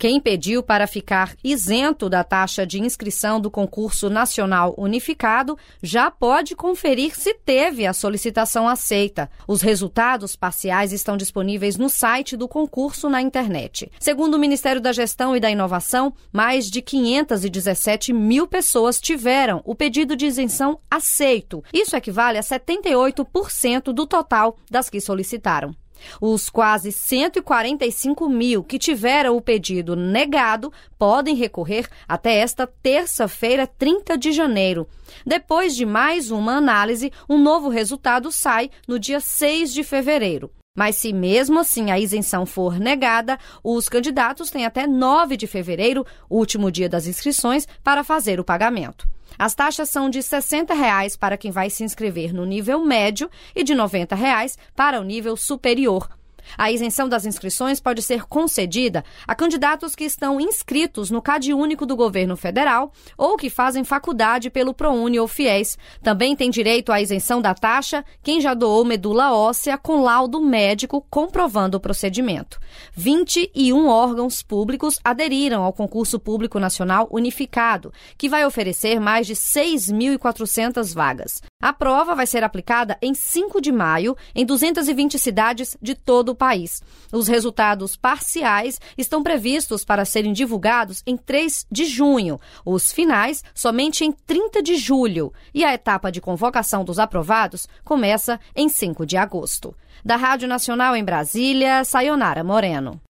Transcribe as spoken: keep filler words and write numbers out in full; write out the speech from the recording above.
Quem pediu para ficar isento da taxa de inscrição do concurso nacional unificado já pode conferir se teve a solicitação aceita. Os resultados parciais estão disponíveis no site do concurso na internet. Segundo o Ministério da Gestão e da Inovação, mais de quinhentas e dezessete mil pessoas tiveram o pedido de isenção aceito. Isso equivale a setenta e oito por cento do total das que solicitaram. Os quase cento e quarenta e cinco mil que tiveram o pedido negado podem recorrer até esta terça-feira, trinta de janeiro. Depois de mais uma análise, um novo resultado sai no dia seis de fevereiro. Mas se mesmo assim a isenção for negada, os candidatos têm até nove de fevereiro, último dia das inscrições, para fazer o pagamento. As taxas são de sessenta reais para quem vai se inscrever no nível médio e de noventa reais para o nível superior. A isenção das inscrições pode ser concedida a candidatos que estão inscritos no CadÚnico do governo federal ou que fazem faculdade pelo ProUni ou FIES. Também tem direito à isenção da taxa quem já doou medula óssea com laudo médico comprovando o procedimento. vinte e um órgãos públicos aderiram ao concurso público nacional unificado, que vai oferecer mais de seis mil e quatrocentas vagas. A prova vai ser aplicada em cinco de maio em duzentas e vinte cidades de todo o país. Os resultados parciais estão previstos para serem divulgados em três de junho, os finais somente em trinta de julho e a etapa de convocação dos aprovados começa em cinco de agosto. Da Rádio Nacional em Brasília, Sayonara Moreno.